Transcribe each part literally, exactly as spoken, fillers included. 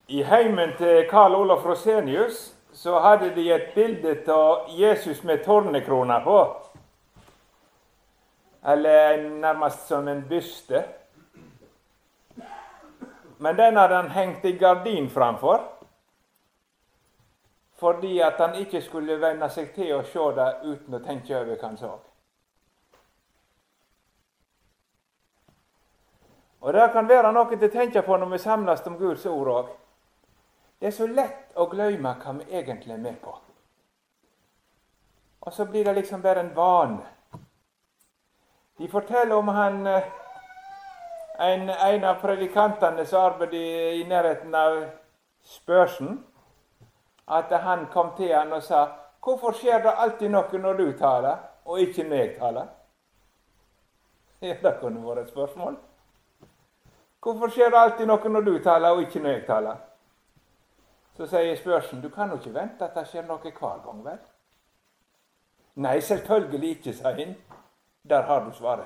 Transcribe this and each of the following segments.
I heimen til Karl Olof Rosenius så hadde de et bilde av Jesus med tornekrona på. Eller nærmest som en byste. Men den hadde han hengt i gardin framfor, fordi at han ikke skulle venne seg til å se det uten å tenke over hva han så. Og det kan være noe til å tenke på når vi samles om Guds ord òg. Det er så lett å glemme hva vi egentlig er med på. Og så blir det liksom bare en vane. De forteller om han, en, en av predikantene som arbeidet i nærheten av Spørsen, at han kom til han og sa: «Hvorfor skjer det alltid noe når du taler, og ikke når jeg taler?» Ja, det kunne vært et spørsmål. Hvorfor skjer det alltid noe når du taler, og ikke når jeg taler? Så sier Spørsen: «Du kan jo ikke vente at det skjer noe hver gang, vel?» «Nei, selvfølgelig ikke», sa han. Der har du svaret.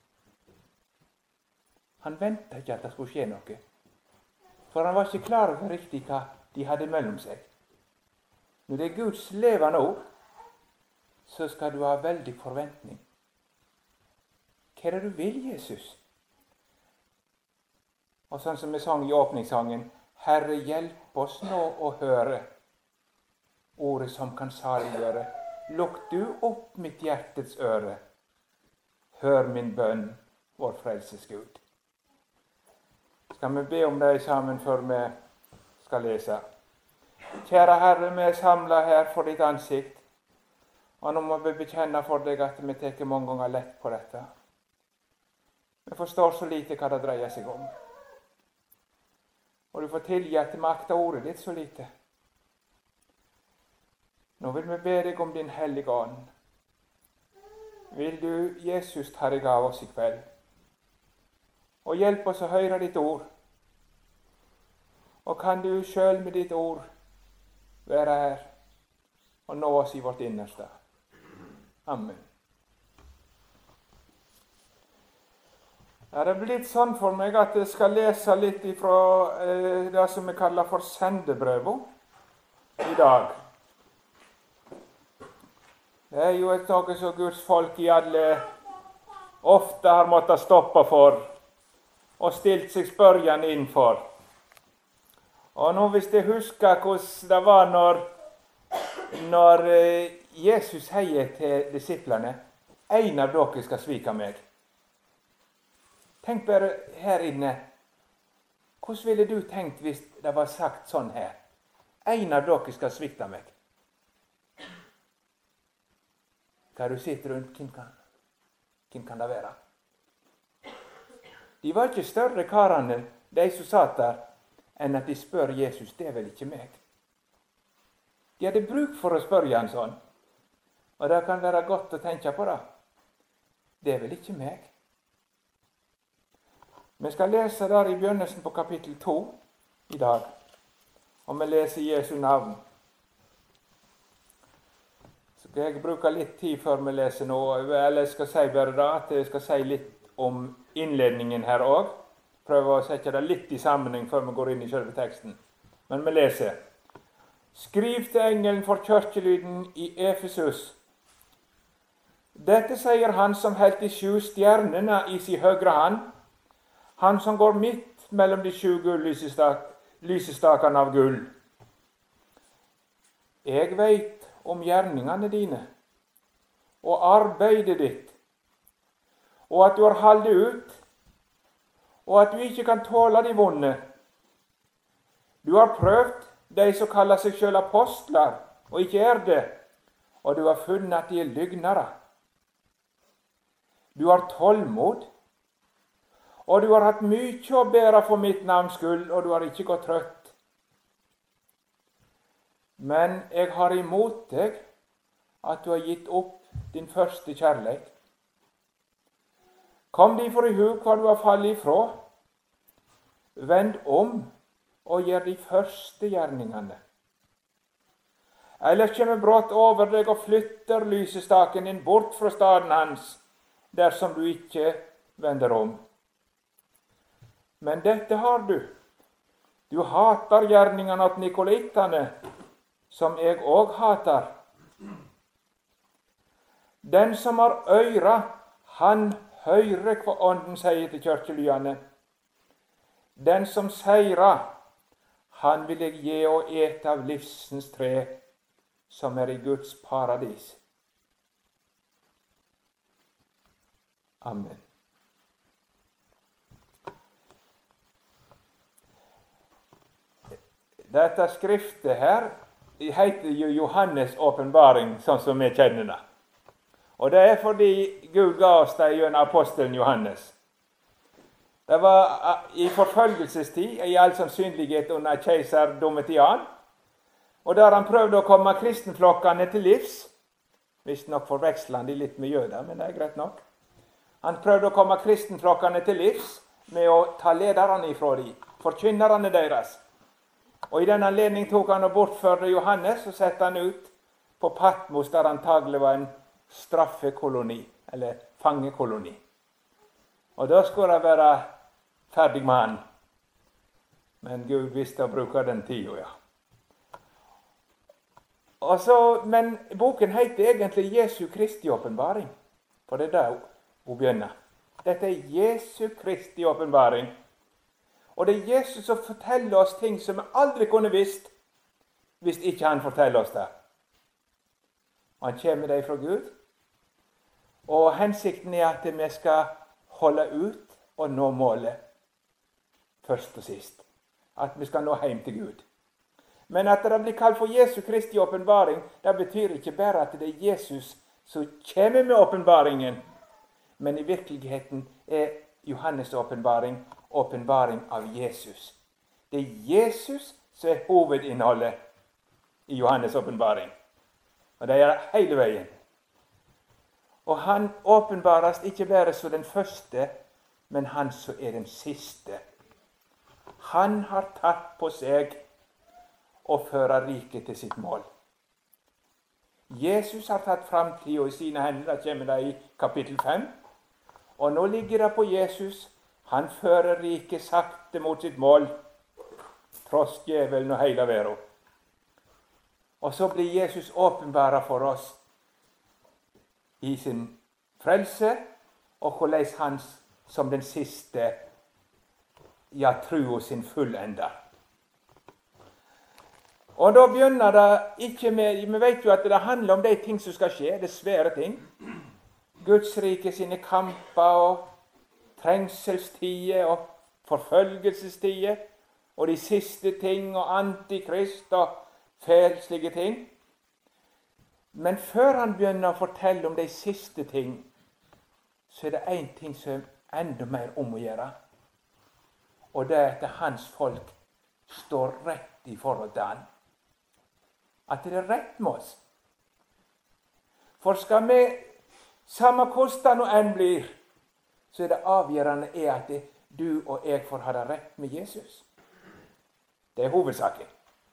Han ventet ikke at det skulle skje noe, for han var ikke klar over riktig hva de hadde mellom seg. Når det er Guds levende ord, så skal du ha veldig forventning. Hva er det du vil, Jesus? Og sånn som vi sang i åpningssangen: «Herre, hjelp oss nå å høre ordet som kan saliggjøre. Lukk du opp mitt hjertets øre. Hør min bønn, vår frelses Gud.» Skal vi be om det sammen før vi skal lese? Kjære Herre, vi er samlet her for ditt ansikt, og nå må vi bekjenne for deg at vi tar mange ganger lett på dette. Vi forstår så lite hva det dreier seg om. Og du får tilgi at vi akter ordet ditt så lite. Nå vil vi be deg om din hellige ånd. Vil du, Jesus, ta deg av oss i kveld, og hjelpe oss å høre ditt ord. Og kan du selv med ditt ord være her og nå oss i vårt innerste. Amen. Det er blitt sånn for meg at jeg skal lese litt fra eh, det som vi kaller for sendebrevet i dag. Det er jo et noe som Guds folk i alle ofte har måttet stoppe for og stilt seg spørjende inn for. Og nå hvis jeg husker hvordan det var når, når eh, Jesus sier til disiplene: «En av dere skal svike meg». Tenk bare her inne. Hvordan ville du tenkt hvis det var sagt sånn her? En av dere skal svikte meg. Hva du sitter rundt, hvem kan, hvem kan det være? De var ikke større karene, de som satt der, enn at de spør Jesus: «Det er vel ikke meg?» De hadde bruk for å spørre han sånn. Og det kan være godt å tenke på det. Det er vel ikke meg? Vi skal lese der i begynnelsen på kapittel to i dag, og vi leser Jesu navn. Så skal jeg bruke litt tid før vi leser nå, eller jeg skal si bare da, at jeg skal si litt om innledningen her også. Prøve å sette det litt i sammenheng før vi går inn i selve teksten. Men vi leser: «Skriv til engelen for kirkelyden i Efesus. Dette sier han som helt de sju stjernene i sin høyre hand, han som går midt mellom de sju lysestakene av gull. Jeg vet om gjerningene dine og arbeidet ditt, og at du har holdt ut, og at du ikke kan tåle de vonde. Du har prøvd de som kaller seg selv apostler, og ikke er det, og du har funnet at de er lygnere. Du har tålmod, og du har hatt mye å bære for mitt navns skyld, og du har ikke gått trøtt. Men jeg har imot deg at du har gitt opp din første kjærlighet. Kom derfor i hug hva du har fallet ifra. Vend om og gjør de første gjerningene. Ellers kommer brått over deg og flytter lysestaken din bort fra staden hans, dersom du ikke vender om. Men dette har du, Du hater gjerningene av nikolittene, som jeg òg hater. Den som har øyra, han høyrer hva Ånden sier til kirkelyene. Den som seirer, han vil jeg gi å ete av livsens tre, som er i Guds paradis. Amen. Dette skriftet her heter jo Johannes' åpenbaring, sånn som vi kjenner det. Og det er fordi Gud ga oss det gjennom apostelen Johannes. Det var i forfølgelsestid, i all sannsynlighet under keiser Domitian, og der han prøvde å komme kristenflokkene til livs, visstnok forveksler han de litt med jøder, men det er greit nok. Han prøvde å komme kristenflokkene til livs med å ta lederne ifra de, forkynnerne deres. Og i den anledning tok han og bortførte Johannes og sette han ut på Patmos, der antagelig var en straffekoloni, eller fangekoloni. Og da skulle det være ferdig med han. Men Gud visste å bruke den tida, ja. Og så, men boken heter egentlig Jesu Kristi åpenbaring, for det er der hun begynner. Dette er Jesu Kristi åpenbaring. Og det er Jesus som forteller oss ting som vi aldri kunne visst, hvis ikke han forteller oss det. Han kommer det fra Gud, og hensikten er at vi skal holde ut og nå målet, først og sist. At vi skal nå hjem til Gud. Men at det blir kalt for Jesu Kristi åpenbaring, det betyr ikke bare at det er Jesus som kommer med åpenbaringen, men i virkeligheten er Johannes' åpenbaring åpenbaring av Jesus. Det er Jesus som er hovedinnholdet i Johannes' åpenbaring. Og det er hele veien. Og han åpenbares ikke bare som den første, men han som er den siste. Han har tatt på seg å føre riket til sitt mål. Jesus har tatt framtida i sine hender, det kommer det i kapittel fem. Og nå ligger det på Jesus. Han fører riket sakte mot sitt mål, tross djevelen og hele verden. Og så blir Jesus åpenbara for oss i sin frelse, og hvordan han som den siste, ja, trua sin fullender. Og da begynner det ikke med, vi vet jo at det handler om de ting som skal skje, det svære ting. Guds rike sine kamper og trengselstider og forfølgelsestider, og de siste ting og antikrist og fælslige ting. Men før han begynner å fortelle om de siste ting, så er det en ting som er enda mer om å gjøre. Og det er at hans folk står rett i forhold til han. At det er rett med oss. For skal vi, samme hvordan nå enn blir, så er det avgjørende er at det, du og jeg får ha det rett med Jesus. Det er hovedsaken.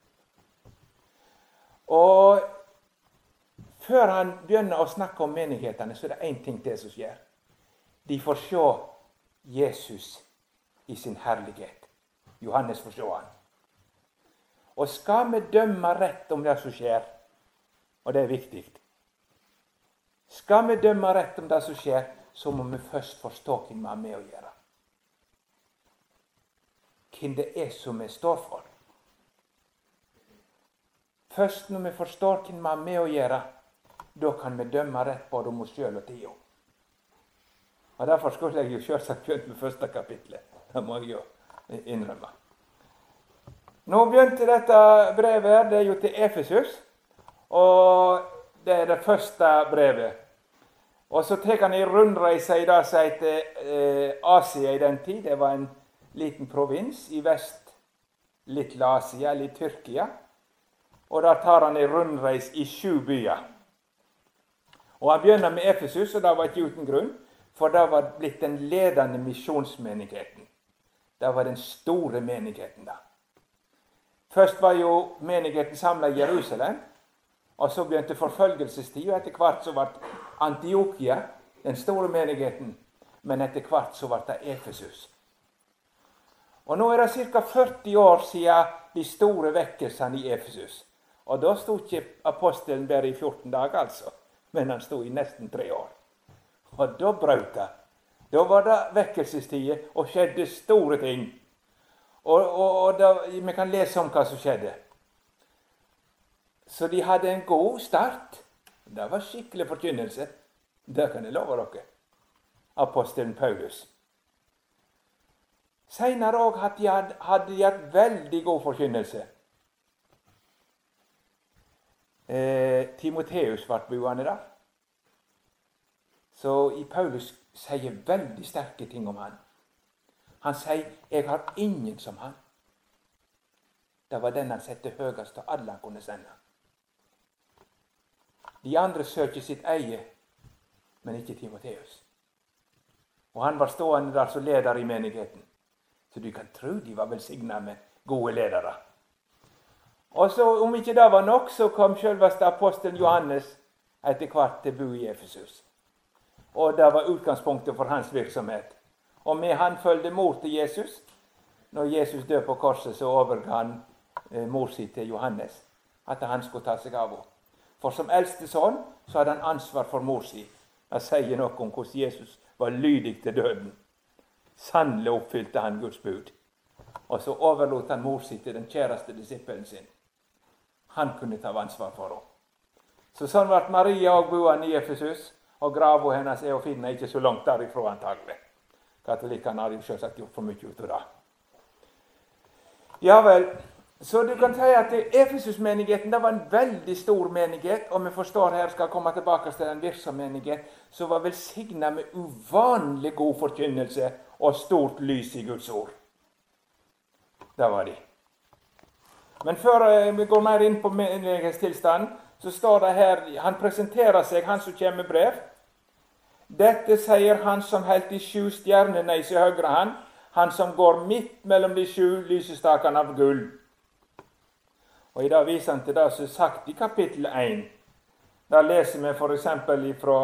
Og før han begynner å snakke om menighetene, så er det en ting til som skjer. De får se Jesus i sin herlighet. Johannes får se han. Og skal vi dømme rett om det som skjer, og det er viktig, skal vi dømme rett om det som skjer, så må vi først forstå hvem vi har med å gjøre. Hvem det er som vi står for. Først når vi forstår hvem vi har med å gjøre, da kan vi dømme rett både om oss selv og tida. Og derfor skulle jeg jo selvsagt begynt med første kapitlet. Det må jeg jo innrømme. Nå begynte dette brevet, det er jo til Efesus, og det er det første brevet. Og så tar han i rundreise i det som heter eh, Asia i den tid. Det var en liten provins i vest, Little Asia, eller i Tyrkia. Og da tar han i rundreis i sju byer. Og han begynner med Efesus, og det var ikke uten grunn, for det var blitt den ledende misjonsmenigheten. Det var den store menigheten da. Først var jo menigheten samlet i Jerusalem, og så begynte forfølgelsestid, og etter hvert så ble Antiokia den store menigheten, men etter hvert så ble det Efesus. Og nå er det ca. førti år siden de store vekkelsene i Efesus. Og da stod ikke apostelen bare i fjorten dager, altså. Men han stod i nesten tre år. Og da brøt det. Da var det vekkelsestider og skjedde store ting. Og, og, og da, vi kan lese om hva som skjedde. Så de hadde en god start. Det var skikkelig forkynnelse. Det kan jeg love dere. Apostelen Paulus. Senere også hadde de, hadde de hatt veldig god forkynnelse. Eh, Timotheus ble boende der. Så i Paulus sier veldig sterke ting om han. Han sier, jeg har ingen som han. Det var den han sette høyest, og alle han kunne sende. De andre søker sitt eie, men ikke Timotheus. Og han var stående der som leder i menigheten. Så du kan tro de var velsignet med gode ledere. Og så, om ikke det var nok, så kom selveste apostelen Johannes etter hvert til bo i Efesus. Og det var utgangspunktet for hans virksomhet. Og med han følgde mor til Jesus. Når Jesus døde på korset, så overga han eh, mor si til Johannes, at han skulle ta seg av henne. For som eldste sønn, så hadde han ansvar for mor si. Det sier noe om hvordan Jesus var lydig til døden. Sannelig oppfylte han Guds bud. Og så overlot han mor si til den kjæreste disippelen sin. Han kunne ta ansvar for henne. Så sånn ble Maria og boende i Efesus, og graven hennes er å finne ikke så langt derifra antagelig. Katolikkene har jo selvsagt gjort for mye ut av det. Ja vel, så du kan si at Efesus-menigheten det var en veldig stor menighet, og vi forstår her skal komme tilbake til en virksom menighet, som var velsignet med uvanlig god forkynnelse og stort lys i Guds ord. Det var de. Men før vi går mer inn på menighetstilstanden, så står det her, han presenterer seg, han som kommer med brev. Dette sier han som helt de sju stjernene i sin høyre hand, han som går midt mellom de sju lysestakene av gull. Og i dag viser han til det som er sagt i kapittel én. Da leser vi for eksempel fra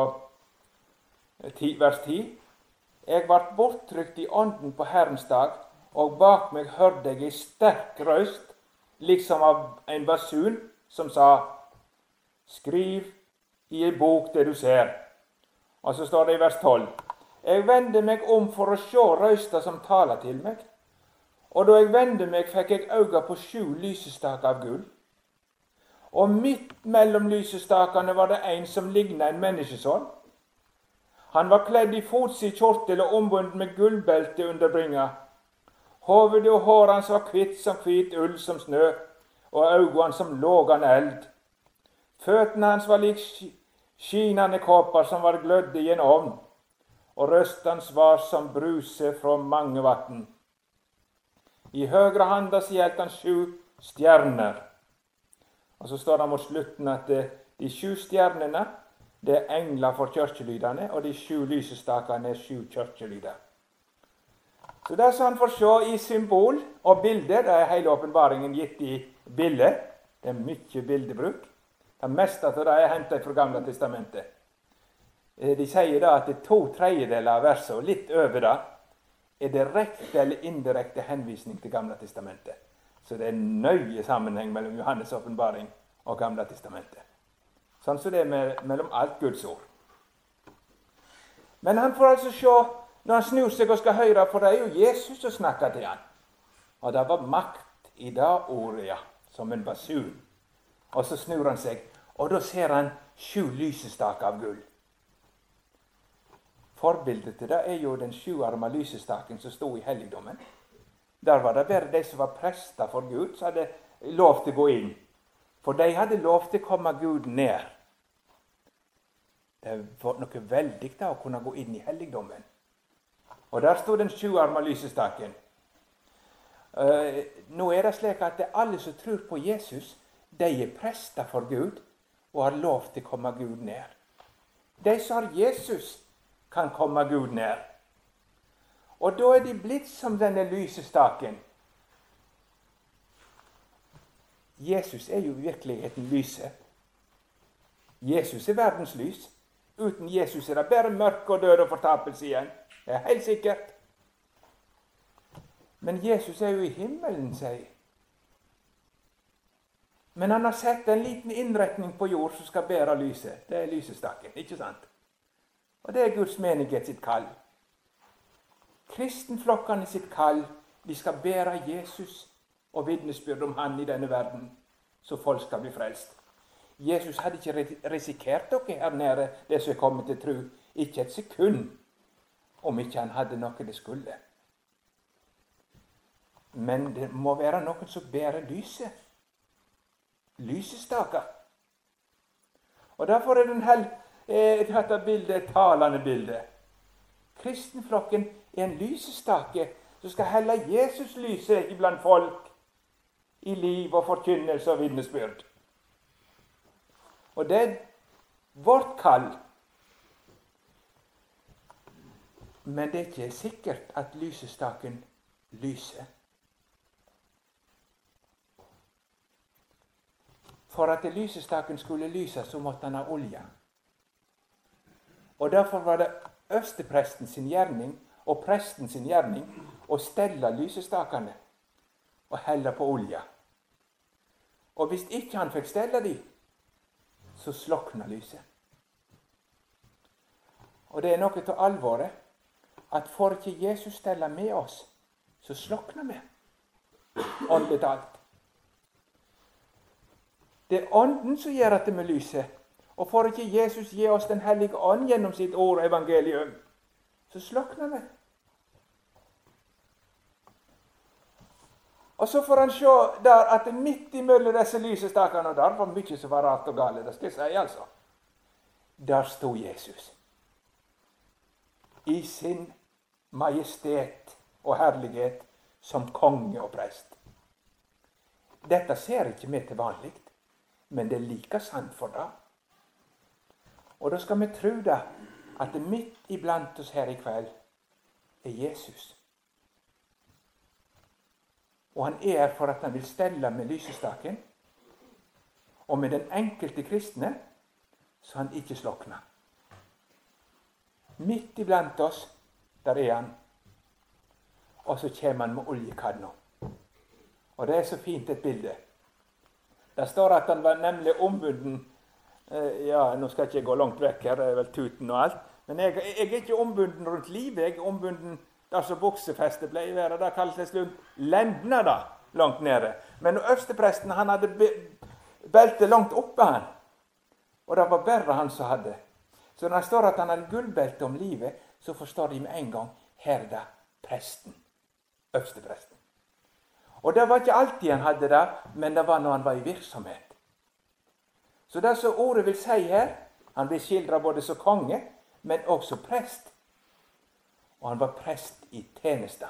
vers ti. Jeg ble borttrykt i ånden på Herrens dag, og bak meg hørte jeg en sterk røst, liksom av en basun, som sa, skriv i en bok det du ser. Og så står det i vers tolv. Jeg vendte meg om for å se røysta som taler til meg. Og da jeg vendte meg, fikk jeg øynene på sju lysestaker av gull. Og midt mellom lysestakene var det en som lignet en menneskesånn. Han var kledd i fotsid kjortel og ombundet med gullbelte under bringa. Hovedet og håret hans var hvitt som hvit ull som snø, og øynene hans som lågende eld. Føttene hans var lik skinende kåper som var glødde i en ovn, og røsten hans var som bruse fra mange vatten. I høyre handa gjaldt han sju stjerner. Og så står det mot slutten at de sju stjernene, det er engler for kirkelydene, og de sju lysestakene er sju kirkelyder. Så det som han får se i symbol og bilde, det er hele åpenbaringen gitt i bilde. Det er mye bildebruk. Det meste av det er hentet fra Gamle testamentet. De sier da at det er to tredjedeler av verset, og litt over det, er direkte eller indirekte henvisning til Gamle testamentet. Så det er nøye sammenheng mellom Johannes' åpenbaring og Gamle testamentet. Sånn som det er med, mellom alt Guds ord. Men han får altså se, når han snur seg og skal høre, for det er jo Jesus som snakker til han. Og det var makt i det ordet, ja, som en basun. Og så snur han seg, og da ser han sju lysestaker av gull. Forbildet til det er jo den sjuarma lysestaken som stod i helligdommen. Der var det bare de som var prester for Gud, som hadde lov til å gå inn. For de hadde lov til å komme Gud ned. Det var noe veldig da å kunne gå inn i helligdommen. Og der stod den sjuarma lysestaken. Uh, nå er det slik at det er alle som tror på Jesus, de er prester for Gud og har lov til å komme Gud ned. De som har Jesus, kan komme Gud ned. Og da er de blitt som denne lysestaken. Jesus er jo i virkeligheten lyset. Jesus er verdens lys. Uten Jesus er det bare mørk og død og fortapelse igjen. Det er helt sikkert. Men Jesus er jo i himmelen, sier jeg. Men han har sett en liten innretning på jord som skal bære lyset. Det er lysestaken, ikke sant? Og det er Guds menighet sitt kall. Kristenflokkene sitt kall, de skal bære Jesus og vitnesbyrd om han i denne verden, så folk skal bli frelst. Jesus hadde ikke risikert dere her nede, det som er kommet til tro, ikke et sekund, om ikke han hadde noe det skulle. Men det må være noen som bærer lyset. Lysestaker. Og derfor er den hel, eh, dette bildet et talende bilde. Kristenflokken er en lysestake som skal helle Jesus lyset iblant folk i liv og forkynnelse og vitnesbyrd. Og det er vårt kall. Men det er ikke sikkert at lysestaken lyser. For at lysestaken skulle lyse, så måtte han ha olje. Og derfor var det øverstepresten sin gjerning og presten sin gjerning å stelle lysestakene og helle på olje. Og hvis ikke han fikk stelle de, så slokna lyset. Og det er noe til alvoret, at får ikke Jesus stelle med oss, så slokner vi. Åndelig alt. Det er ånden som gjør at det med lyset. Og får ikke Jesus gi oss den hellige ånd gjennom sitt ord og evangelium, så slokner vi. Og så får han se der at midt imellom disse lysestakene, og der var mye som var rart og gale, det skal jeg si altså. Der stod Jesus. I sin majestet og herlighet som konge og prest. Dette ser ikke vi til vanlig, men det er like sant for det. Og da skal vi tro det, at det midt iblant oss her i kveld er Jesus. Og han er for at han vil stelle med lysestaken, og med den enkelte kristne, så han ikke slokner. Midt iblant oss, der er han. Og så kommer han med oljekanna. Og det er så fint et bilde. Der står at han var nemlig ombunden. Ja, nå skal jeg ikke gå langt vekk her, det er vel tuten og alt. Men jeg, jeg er ikke ombunden rundt livet, jeg er ombunden der som buksefestet ble i været. Der kalles det slutt lendene da, langt nede. Men øverstepresten, han hadde beltet langt oppe han. Og det var bare han som hadde. Så når det står at han hadde gullbelte om livet, så forstår de med en gang, her er det presten, øverstepresten. Og det var ikke alltid han hadde det, men det var når han var i virksomhet. Så det som ordet vil si her, han blir skildret både som konge, men også prest. Og han var prest i tjeneste.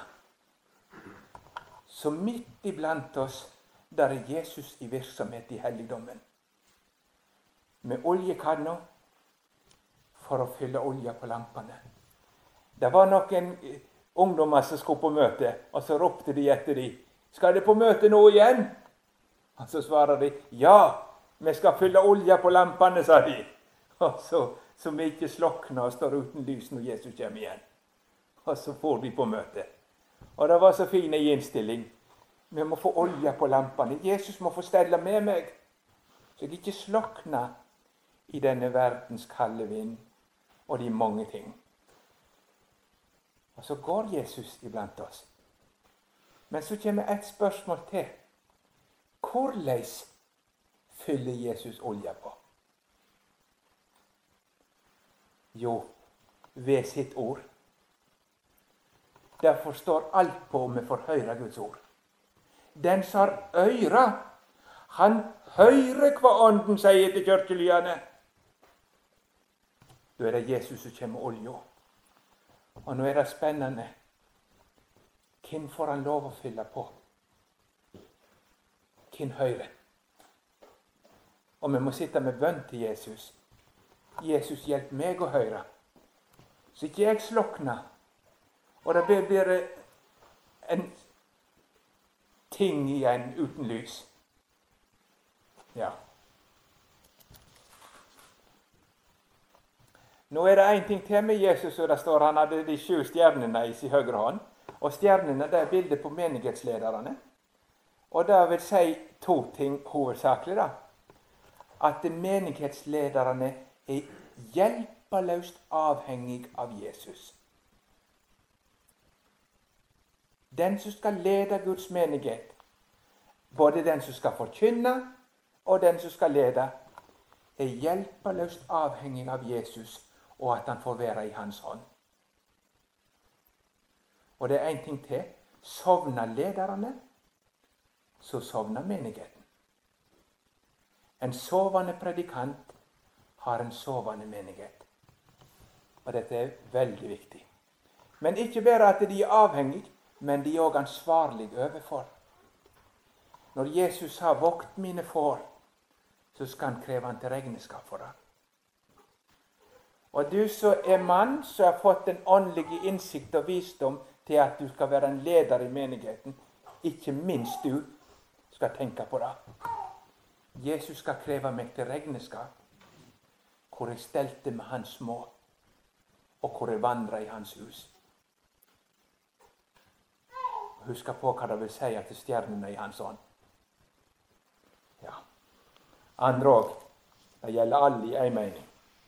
Så midt iblant oss, der er Jesus i virksomhet i helligdommen. Med oljekanna for å fylle olje på lampene. Det var noen ungdommer som skulle på møte, og så ropte de etter de, skal det på møte nå igjen? Og så svarer de, ja, vi skal fylle olje på lampene, sa de. Og så, så vi ikke slokner og står uten lys når Jesus kommer igjen. Og så får de på møte. Og det var så fin en innstilling. Vi må få olje på lampene. Jesus må få stelle med meg, så jeg ikke slokner i denne verdens kalde vind og de mange ting. Og så går Jesus iblant oss. Men så kommer et spørsmål til. Hvordan fyller Jesus olje på? Jo, ved sitt ord. Derfor står alt på om vi får høre Guds ord. Den som har øyre, han hører hva ånden sier til kirkelyene. Da er det Jesus som kommer med olja. Og nå er det spennende. Hvem får han lov å fylle på? Hvem hører? Og vi må sitte med bønn til Jesus. Jesus, hjelp meg å høre, så ikke jeg slokner. Og det blir bare en ting igjen uten lys. Ja. Nå er det en ting til med Jesus, og det står han hadde de sju stjernene i sin høyre hånd. Og stjernene det er bildet på menighetslederne. Og det vil si to ting hovedsakelig. da. At menighetslederne er hjelpeløst avhengig av Jesus. Den som skal lede Guds menighet, både den som skal forkynne og den som skal lede, er hjelpeløst avhengig av Jesus og at han får være i hans hånd. Og det er en ting til. Sovner lederne, så sovner menigheten. En sovende predikant har en sovende menighet. Og dette er veldig viktig. Men ikke bare at de er avhengige, men de er også ansvarlige overfor. Når Jesus har vokt mine får, så skal han kreve han til regnskap for det. Og du som er mann, som har fått den åndelige innsikt og visdom til at du skal være en leder i menigheten, ikke minst du skal tenke på det. Jesus skal kreve meg til regnskap, hvor jeg stelte med hans små, og hvor jeg vandret i hans hus. Husk på hva det vil si til stjernene i hans ånd. Ja. Andre òg. Det gjelder alle i en mening.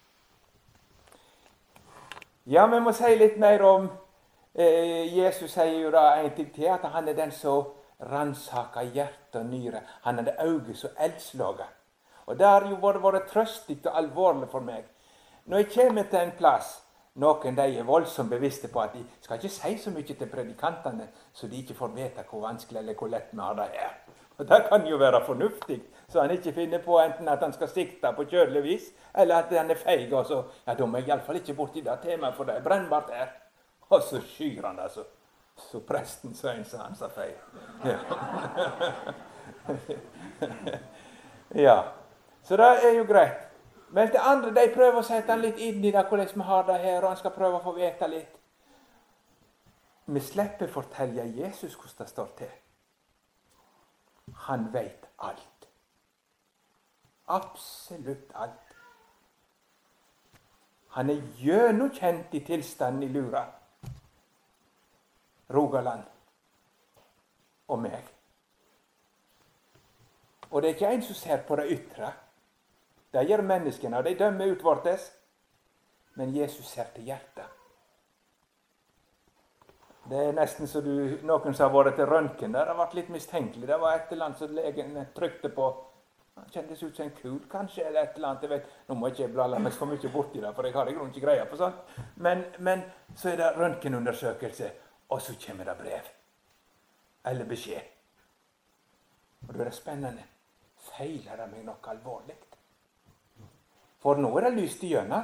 Ja, vi må si litt mer om eh, Jesus sier jo da en ting til, at han er den som ransaker hjerte og nyre. Han er det øye som eldslager. Og det har jo vært, vært trøstig og alvorlig for meg. Når jeg kommer til en plass, noen de er voldsomt bevisste på at de skal ikke si så mye til predikantene, så de ikke får vite hvor vanskelig eller hvor lett vi har det her. Og det kan jo være fornuftig, så han ikke finner på enten at han skal sikte på kjødelig vis, eller at han er feig, og så, ja, da må jeg i alle fall ikke bort i det temaet, for det er brennbart her. Og så skyr han det, så, så presten Svein sa han sa feil. Ja. Ja, så det er jo greit. Men det andre, de prøver å sette han litt inn i det, hvordan vi har det her, og han skal prøve å få vite litt. Vi slipper fortelle Jesus hvordan det står til. Han vet alt. Absolutt alt. Han er gjennomkjent i tilstanden i Lura, Rogaland og meg. Og det er ikke en som ser på det ytre. Det gjør menneskene, og de dømmer utvortes. Men Jesus ser til hjertet. Det er nesten så du, noen som har vært til røntgen der, det har vært litt mistenkelig. Det var et eller annet som legen trykte på. Han kjentes ut som en kul, kanskje, eller et eller annet. Jeg vet, nå må jeg ikke blande meg for mye borti det, for jeg har i grunnen ikke greie på sånt. Men, men så er det røntgenundersøkelse, og så kommer det brev. Eller beskjed. Og da er det spennende. Feiler det meg noe alvorlig? For nå er det lyst igjennom.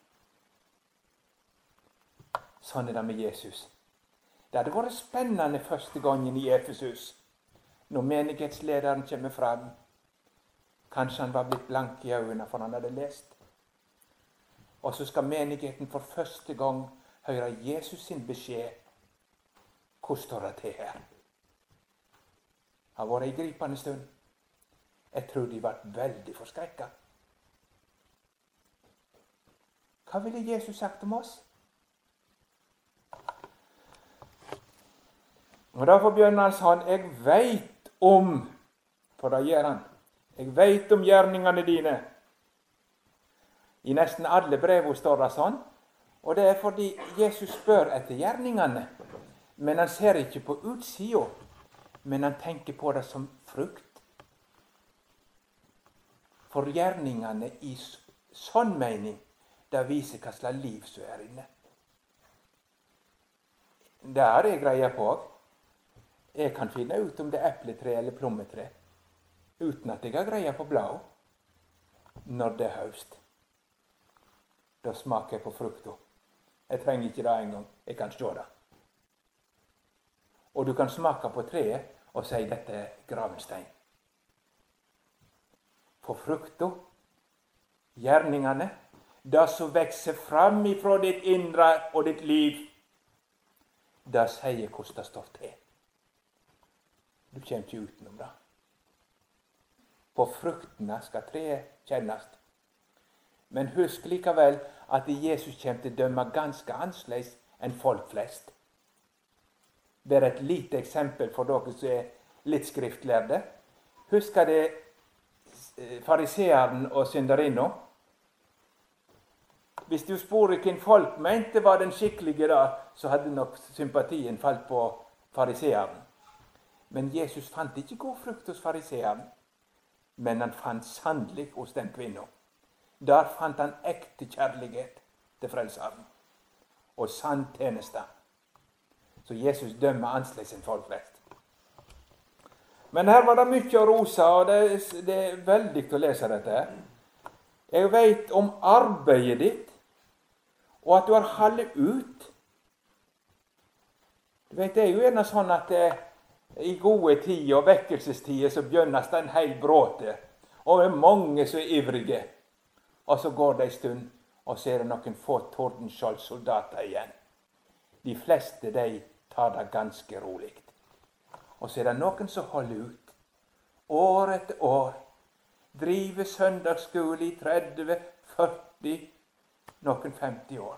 Sånn er det med Jesus. Det hadde vært spennende første gangen i Efesus, når menighetslederen kommer fram. Kanskje han var blitt blank i øynene, for han hadde lest. Og så skal menigheten for første gang høre Jesus sin beskjed. Hvor står det til her? Det har vært en gripende stund. Jeg tror de var veldig forskrekket. Hva ville Jesus sagt om oss? Og derfor begynner han sånn, jeg vet om, for det gjør han, jeg vet om gjerningene dine. I nesten alle brevene står det sånn, og det er fordi Jesus spør etter gjerningene, men han ser ikke på utsida, men han tenker på det som frukt. For gjerningene i sånn mening, det viser hva slags liv som er inne. Det er jeg greier på. Jeg kan finne ut om det er epletre eller plommetre, uten at jeg har greie på blad. Når det er høst, da smaker jeg på frukta. Jeg trenger ikke det engang. Jeg kan se det. Og du kan smake på treet og si dette er gravenstein. For frukta, gjerningene, det som vekser fram ifra ditt indre og ditt liv, det sier hvordan det står til. Du kommer ikke utenom det. På fruktene skal treet kjennes. Men husk likevel at Jesus kommer til å dømme ganske annerledes enn folk flest. være et lite eksempel for dere som er litt skriftlærde. Husker det fariseeren og synderinna? Hvis du spør hvem folk mente var den skikkelige da, så hadde nok sympatien falt på fariseeren. Men Jesus fant ikke god frukt hos fariseeren, men han fant sannelig hos den kvinnen. Der fant han ekte kjærlighet til frelseren og sann tjeneste. Så Jesus dømmer annerledes enn folk flest. Men her var det mye å rose, og det, det er veldig å lese dette her. Jeg vet om arbeidet ditt, og at du har holdt ut. Du vet, det er jo gjerne sånn at det, i gode tider og vekkelsestider så begynnes det en hel bråte, og det er mange som er ivrige. Og så går det en stund, og så er det noen få Tordenskjold-soldater igjen. De fleste de tar det ganske rolig. Og så er det noen som holder ut. År etter år. Driver søndagsskole i tretti, førti, noen femti år.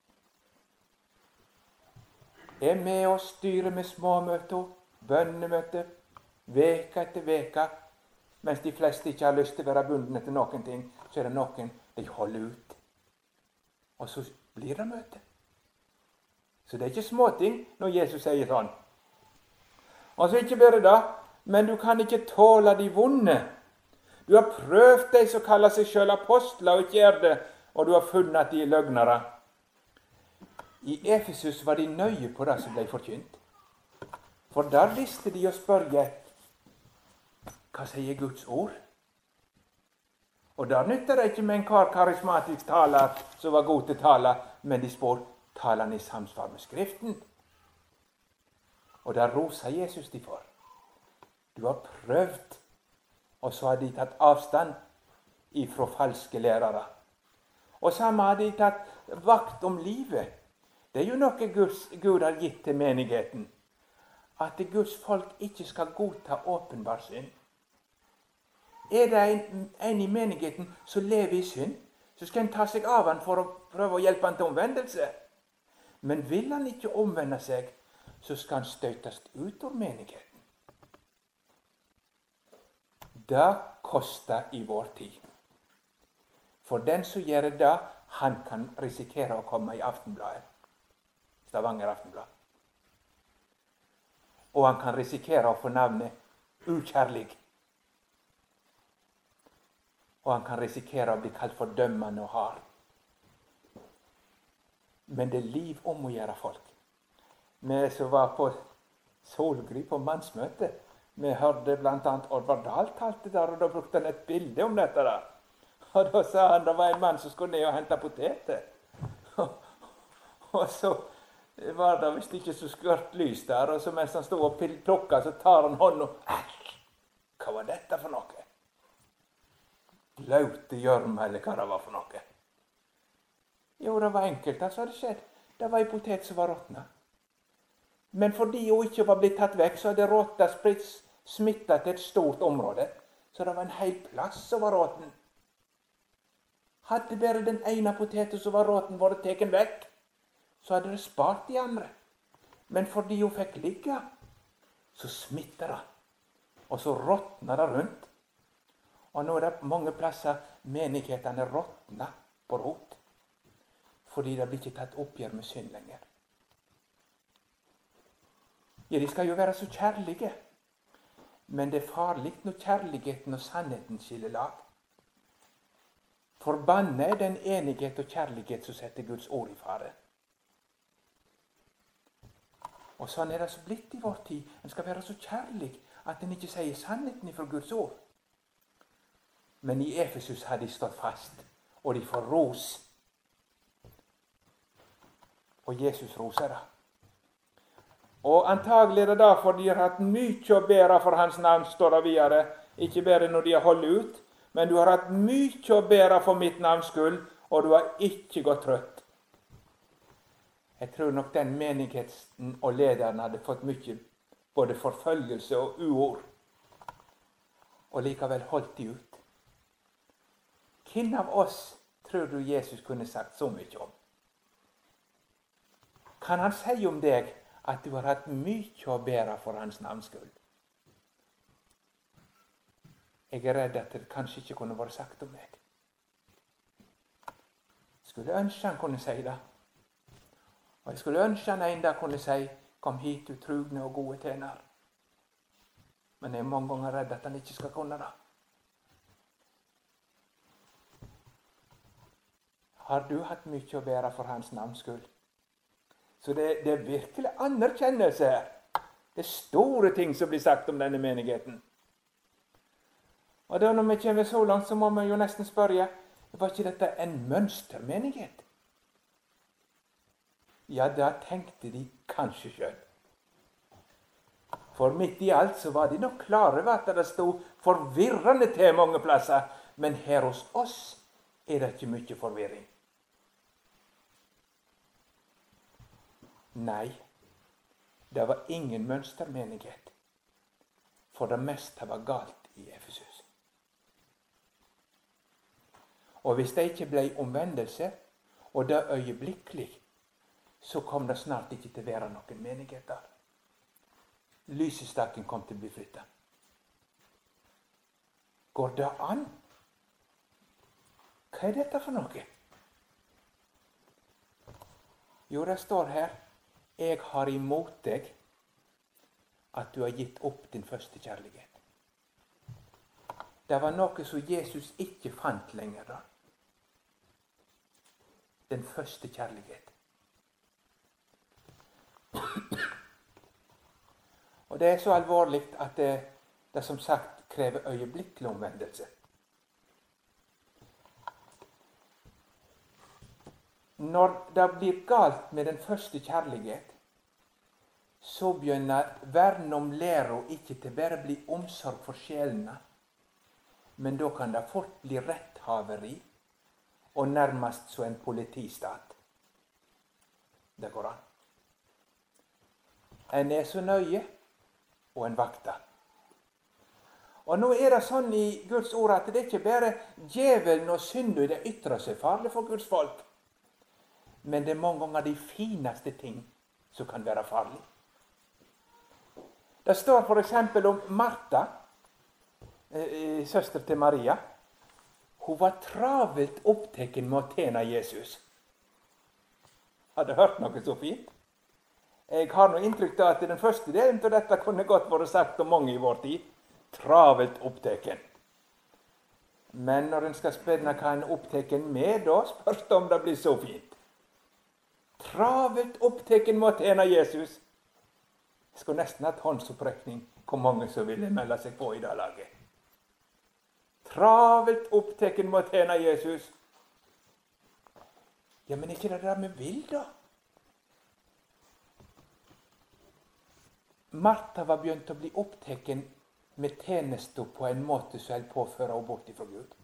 Er med og styrer med småmøter, bønnemøter, veka etter veka. Mens de fleste ikke har lyst til å være bundet til noen ting, så er det noen de holder ut. Og så blir det møte. Så det er ikke småting når Jesus sier sånn. Og så ikke bare det, men du kan ikke tåle de vonde. Du har prøvd de som kaller seg selv apostler og ikke er det, og du har funnet at de er løgnere. I Efesus var de nøye på det som ble forkynt. For der visste de å spørre, hva sier Guds ord? Og der nytter det ikke med en kar karismatisk taler som var god til å tale, men de spør, taler han i samsvar med Skriften? Og der roser Jesus de for. Du har prøvd, og så har de tatt avstand ifra falske lærere. Og sammen har de tatt vakt om livet. Det er jo noe Guds, Gud har gitt til menigheten. At Guds folk ikke skal godta åpenbar synd. Er det en, en i menigheten som lever i synd, så skal en ta seg av han for å prøve å hjelpe han til omvendelse. Men vil han ikke omvende seg, så skal han støtes ut av menigheten. Det koster i vår tid. For den som gjør det, han kan risikere å komme i Aftenbladet. Stavanger Aftenblad. Og han kan risikere å få navnet ukjærlig. Og han kan risikere å bli kalt for dømmende og hard. Men det er liv om å gjøre folk. Vi som var på Solgry på mannsmøte, vi hørte blant annet Oddvar Dahl talte der, og da brukte han et bilde om dette der. Og da sa han, det var en mann som skulle ned og hente poteter. Og så var det visst ikke så skørt lys der, og så mens han stod og plukket, så tar han hånden og, æsj, hva var dette for noe? Laute gjørme, eller hva det var for noe. Jo, det var enkelt, det som hadde skjedd. Det var en potet som var råtnet. Men fordi hun ikke var blitt tatt vekk, så hadde råtta smittet til et stort område. Så det var en hel plass som var råten. Hadde bare den ene poteten som var råten vært tatt vekk, så hadde det spart de andre. Men fordi hun fikk ligge, så smittet det. Og så råtnet det rundt. Og nå er det mange plasser menighetene råtner på rot. Fordi det blir ikke tatt oppgjør med synd lenger. Ja, de skal jo være så kjærlige. Men det er farlig når kjærligheten og sannheten skiller lag. Forbannet er den enighet og kjærlighet som setter Guds ord i fare. Og sånn er det så blitt i vår tid. En skal være så kjærlig at en ikke sier sannheten fra Guds ord. Men i Efesus har de stått fast, og de får ros. Og Jesus roser det. Og antagelig er det derfor de har hatt mye å bære for hans navn, står det videre. Ikke bare når de har holdt ut, men du har hatt mye å bære for mitt navns skyld, og du har ikke gått trøtt. Jeg tror nok den menigheten og lederen hadde fått mye, både forfølgelse og uord. Og likevel holdt de ut. Hvem av oss tror du Jesus kunne sagt så mye om? Kan han si om deg at du har hatt mye å bære for hans navns skyld. Jeg er redd at det kanskje ikke kunne vært sagt om meg. Jeg skulle ønske han kunne si det. Og jeg skulle ønske han en dag kunne si, kom hit, du trugne og gode tjener. Men jeg er mange ganger redd at han ikke skal kunne det. Har du hatt mye å bære for hans navns skyld? Så det, det er virkelig anerkjennelse her. Det er store ting som blir sagt om denne menigheten. Og da når vi kommer så langt, så må vi jo nesten spørre, var ikke dette en mønstermenighet? Ja, da tenkte de kanskje selv. For midt i alt så var de nok klare ved at det stod forvirrende til mange plasser, men her hos oss er det ikke mye forvirring. Nei, det var ingen mønstermenighet, for det meste var galt i Efesus. Og hvis det ikke ble omvendelse, og det øyeblikkelig, så kom det snart ikke til å være noen menighet der. Lysestaken kom til å bli flyttet. Går det an? Hva er dette for noe? Jo, det står her, jeg har imot deg at du har gitt opp din første kjærlighet. Det var noe som Jesus ikke fant lenger da. Den første kjærlighet. Og det er så alvorlig at det, det som sagt krever øyeblikkelig omvendelse. Når det blir galt med den første kjærlighet, så begynner verden om læra ikke til bare bli omsorg for sjelene, men da kan det fort bli retthaveri og nærmest så en politistat. Det går an. En er så nøye, og en vakter. Og nå er det sånn i Guds ord at det er ikke bare djevelen og synda det ytrer seg farlig for Guds folk, men det er mange ganger de fineste ting som kan være farlig. Det står for eksempel om Martha, eh, søster til Maria. Hun var travelt opptaken med å tjene Jesus. Hadde hørt noe så fint? Jeg har noe inntrykk av at den første delen av dette kunne godt vært sagt om mange i vår tid. Travelt opptaken. Men når en skal spørre hva en er opptaken med, da spørs det om det blir så fint. Travelt opptaken med å tjene Jesus. Jeg skulle nesten hatt håndsopprekning hvor mange som ville melde seg på i det laget. Travelt opptaken med å tjene Jesus. Ja, men ikke det der vi vil, da? Martha var begynt å bli opptaken med tjenester på en måte som holdt på å føre henne bort ifra Gud.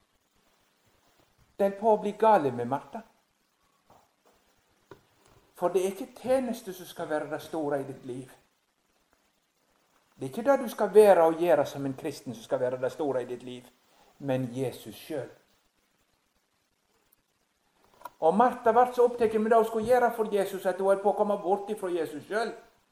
Det holdt på å bli gale med Martha. For det er ikke tjenester som skal være det store i ditt liv. Det er ikke det du skal være og gjøre som en kristen som skal være det store i ditt liv, men Jesus selv. Og Martha var så opptatt med det hun skulle gjøre for Jesus at hun holdt på å komme bort ifra Jesus selv.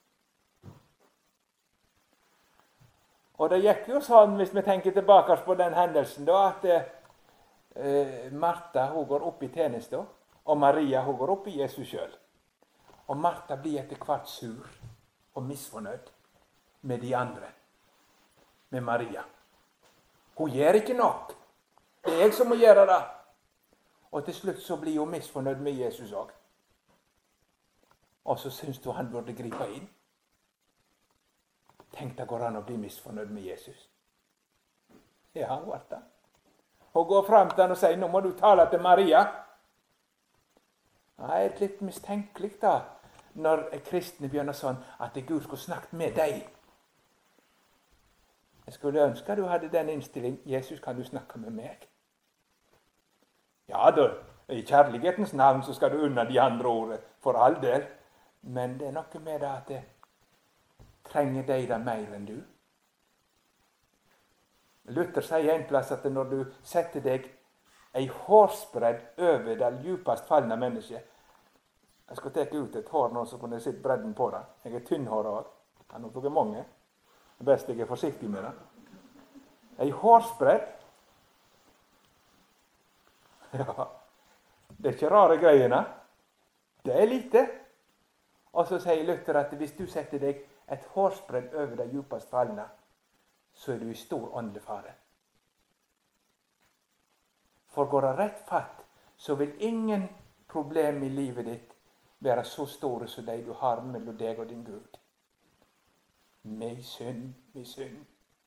Og det gikk jo sånn, hvis vi tenker tilbake på den hendelsen, da, at eh, Martha hun går opp i tjenesten, og Maria hun går opp i Jesus selv. Og Martha blir etter hvert sur og misfornøyd med de andre, med Maria. Hun gjør ikke nok. Det er jeg som må gjøre det. Og til slutt så blir hun misfornøyd med Jesus også. Og så synes du han burde gripe inn. Tenk det går an å bli misfornøyd med Jesus. Ja, han var det. Hun går frem til han og sier, nå må du tale til Maria. Det er litt mistenkelig da, når kristne begynner sånn, at Gud skulle snakket med deg. Jeg skulle ønske du hadde den innstilling, Jesus, kan du snakke med meg? Ja da, i kjærlighetens navn så skal du unna de andre ordene, for all del. Men det er noe med det at det trenger deg det mer enn du. Luther sier en plass at når du setter deg ei hårsbredd over det djupast fallende mennesket, Jeg skal ta ut et hår nå, så kunne jeg sitte bredden på det. Jeg er tynnhåret også. Jeg har nok mange. Det er best jeg er forsiktig med det. En hårsbredd. Ja, det er ikke rare greiene. Det er lite. Og så sier Luther at hvis du setter deg et hårsbredd over de djupeste fallene, så er du i stor åndelig fare. For går det rett fatt, så vil ingen problem i livet ditt være så store som de du har mellom deg og din Gud. Med synd, med synd.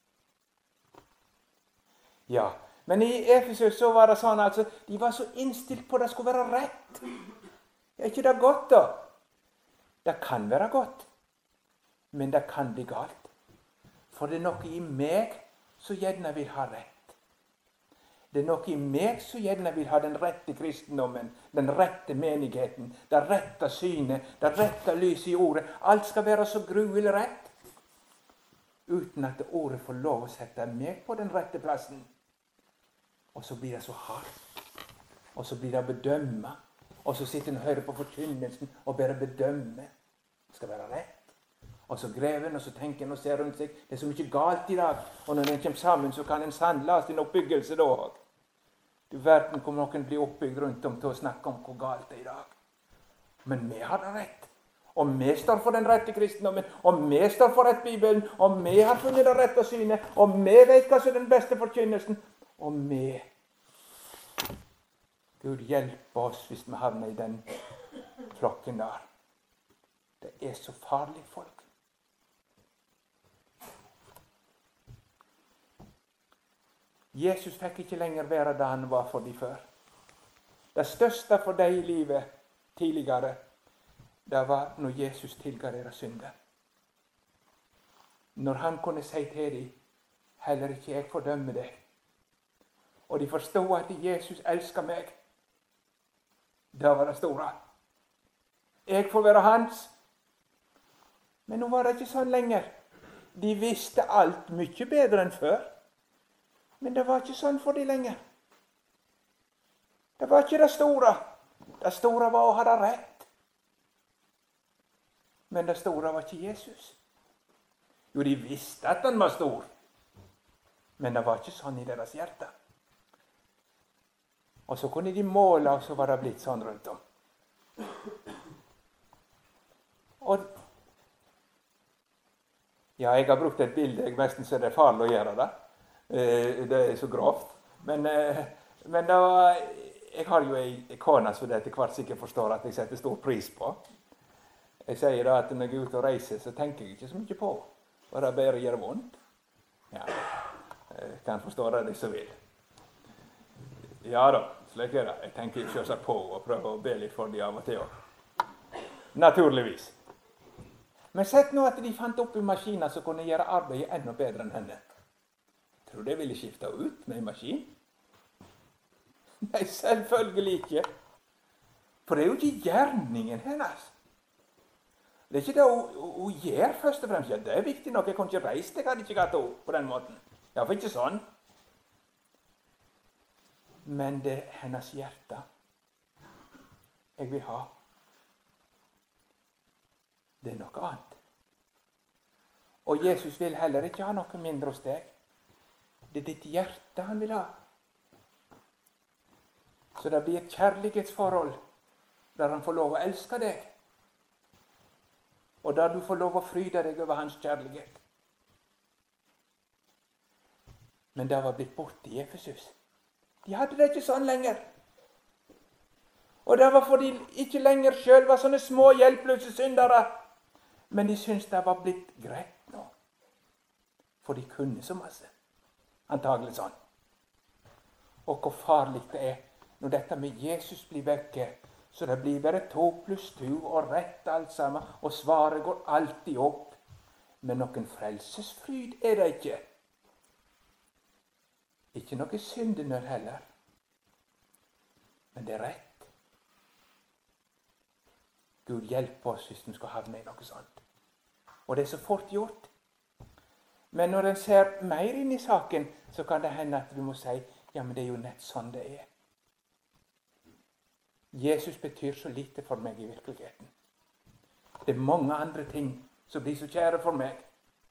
Ja, men i Efesus så var det sånn, altså, de var så innstilt på at det skulle være rett. Er ikke det godt da? Det kan være godt, men det kan bli galt. For det er noe i meg som gjerne vil ha rett. Det er noe i meg som gjerne vil ha den rette kristendommen, den rette menigheten, det rette synet, det rette lyset i ordet. Alt skal være så gruelig rett, uten at ordet får lov å sette meg på den rette plassen. Og så blir det så hardt, og så blir det bedømme, og så sitter en og hører på forkynnelsen og bare bedømme. Det skal være rett. Og så grever en, og så tenker en og ser rundt seg. Det er så mye galt i dag. Og når en kommer sammen, så kan en sannla sin oppbyggelse da òg. Du verden kommer noen bli oppbygd rundt om til å snakke om hvor galt det er i dag. Men vi har det rett. Og vi står for den rette kristendommen. Og vi står for rett Bibelen. Og vi har funnet det rette synet. Og vi vet hva som er den beste forkynnelsen. Og vi Gud hjelpe oss hvis vi havner i den flokken der. Det er så farlig, folk. Jesus fikk ikke lenger være det han var for de før. Det største for deg i livet tidligere, det var når Jesus tilga deres synder. Når han kunne si til dem, heller ikke jeg fordømmer deg. Og de forstod at Jesus elsker meg. Det var det store. Jeg får være hans. Men nå var det ikke sånn lenger. De visste alt mye bedre enn før. Men det var ikke sånn for de lenger. Det var ikke det store. Det store var å ha det rett. Men det store var ikke Jesus. Jo, de visste at han var stor. Men det var ikke sånn i deres hjerte. Og så kunne de måle, og så var det blitt sånn rundt om. Og ja, jeg har brukt et bilde, jeg nesten ser det er farlig å gjøre det. Det er så grovt. Men, men da, jeg har jo en kone som det etter hvert sikkert forstår at jeg setter stor pris på. Jeg sier da at når jeg er ute og reiser, så tenker jeg ikke så mye på. Og det bare gjør vondt. Ja, jeg kan forstå det de som vil. Ja da, slik er det. Jeg tenker ikke så på og prøve å be litt for de av og til. Naturligvis. Men sett nå at de fant opp en maskin som kunne gjøre arbeidet enda bedre enn henne. Tror du det ville skifte ut med en maskin? Nei, selvfølgelig ikke. For det er jo ikke gjerningen hennes. Det er ikke det hun, hun gjør først og fremst. Ja, det er viktig nok. Jeg kunne ikke reist, jeg hadde ikke gatt henne på den måten. Ja, for ikke sånn. Men det er hennes hjerte jeg vil ha. Det er noe annet. Og Jesus vil heller ikke ha noe mindre hos deg. Det er ditt hjerte han vil ha. Så det blir et kjærlighetsforhold der han får lov å elske deg. Og der du får lov å fryde deg over hans kjærlighet. Men det var blitt borte i Efesus. De hadde det ikke sånn lenger. Og det var fordi de ikke lenger selv var sånne små hjelpeløse syndere. Men de syntes det var blitt greit nå. For de kunne så masse. Antagelig sånn. Og hvor farlig det er når dette med Jesus blir vekke, så det blir bare to pluss to og rett alt sammen, og svaret går alltid opp. Men noen frelsesfryd er det ikke. Ikke noe syndenør heller. Men det er rett. Gud hjelper oss hvis vi skal havne i noe sånt. Og det er så fort gjort. Men når en ser mer inn i saken, så kan det hende at du må si, ja, men det er jo nett sånn det er. Jesus betyr så lite for meg i virkeligheten. Det er mange andre ting som blir så kjære for meg.